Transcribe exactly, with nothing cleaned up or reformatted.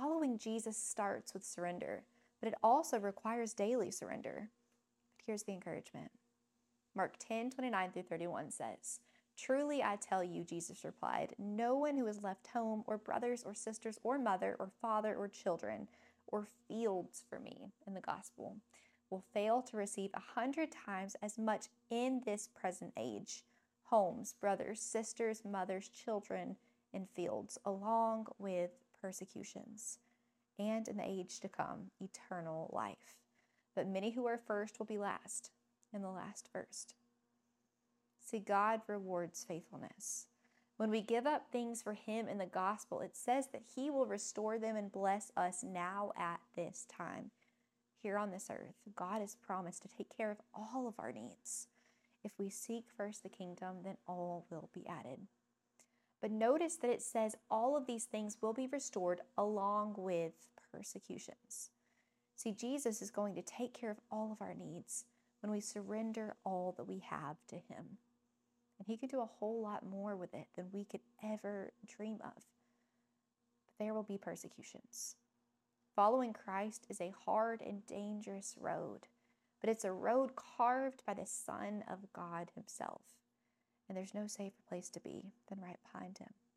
following Jesus starts with surrender, but it also requires daily surrender. But here's the encouragement. Mark ten, twenty-nine through thirty-one says, "Truly I tell you," Jesus replied, "no one who has left home or brothers or sisters or mother or father or children or fields for me in the gospel will fail to receive a hundred times as much in this present age, homes, brothers, sisters, mothers, children, and fields, along with persecutions, and in the age to come, eternal life. But many who are first will be last, and the last first." See, God rewards faithfulness. When we give up things for Him in the gospel, it says that He will restore them and bless us now at this time. Here on this earth, God has promised to take care of all of our needs. If we seek first the kingdom, then all will be added. But notice that it says all of these things will be restored along with persecutions. See, Jesus is going to take care of all of our needs when we surrender all that we have to Him. And He can do a whole lot more with it than we could ever dream of. But there will be persecutions. Following Christ is a hard and dangerous road, but it's a road carved by the Son of God Himself. And there's no safer place to be than right behind Him.